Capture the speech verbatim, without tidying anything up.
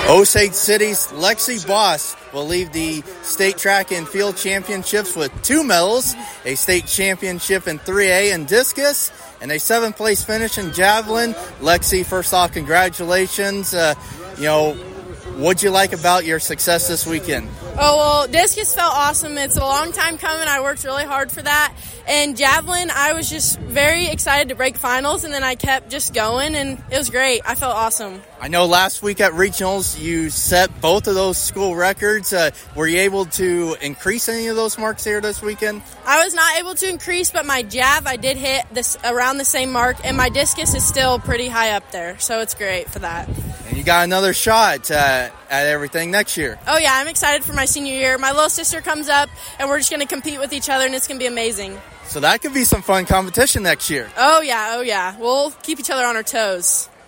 Osage City's Lexi Boss will leave the state track and field championships with two medals, a state championship in three A in discus, and a seventh place finish in javelin. Lexi, first off, congratulations. Uh, you know, what'd you like about your success this weekend? Oh, well, discus felt awesome. It's a long time coming. I worked really hard for that. And javelin, I was just very excited to break finals, and then I kept just going, and it was great. I felt awesome. I know last week at regionals you set both of those school records. Uh, were you able to increase any of those marks here this weekend? I was not able to increase, but my jav, I did hit this around the same mark, and my discus is still pretty high up there, so it's great for that. And you got another shot uh, at everything next year. Oh, yeah, I'm excited for my senior year. My little sister comes up, and we're just going to compete with each other, and it's going to be amazing. So that could be some fun competition next year. Oh, yeah, oh, yeah. We'll keep each other on our toes.